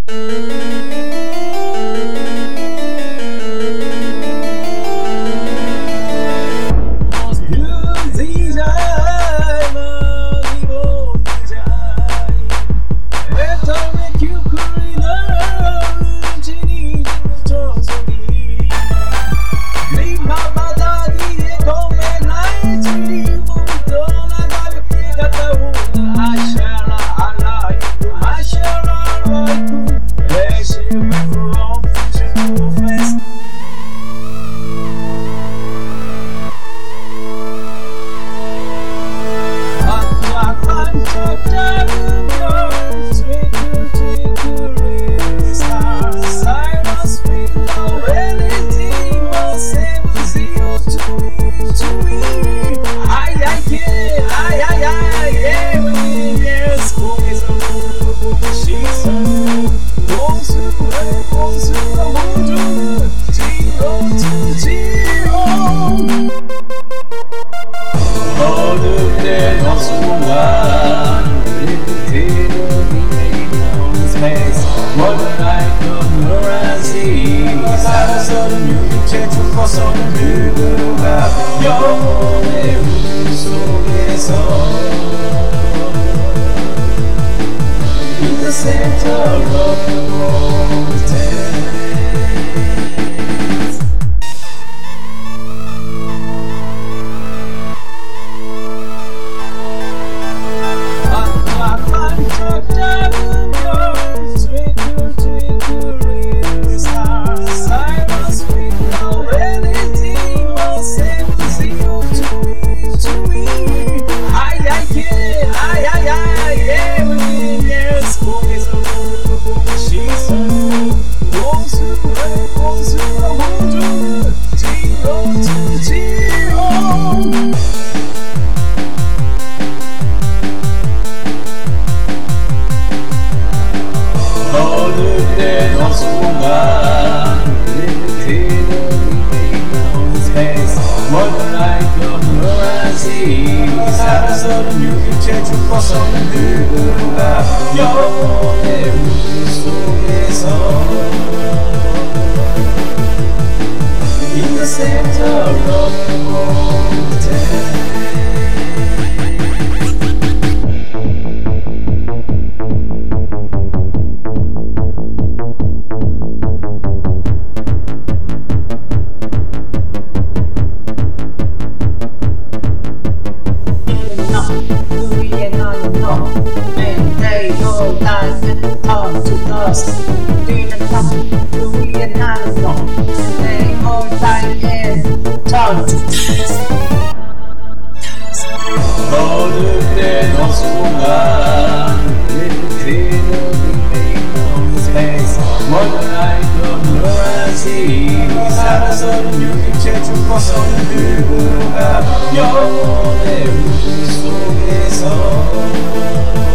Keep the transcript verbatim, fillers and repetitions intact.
어느새 너 순간 Space What I don't know 살아서는 유기체 죽어서는 누구가 영혼의 우주 속에서 In the center of the world 어느새 너 순간 Space What I don't know 살아서는 유기체 죽어서는 누구가 영혼의 우주 속에서 In the center of the world Turn to dust. Didn't come to we and I know. They all die and turn to dust. 어느새 너 순간 Space What I don't know 살아서는 유기체 죽어서는 누구가 영혼의 우주 속에서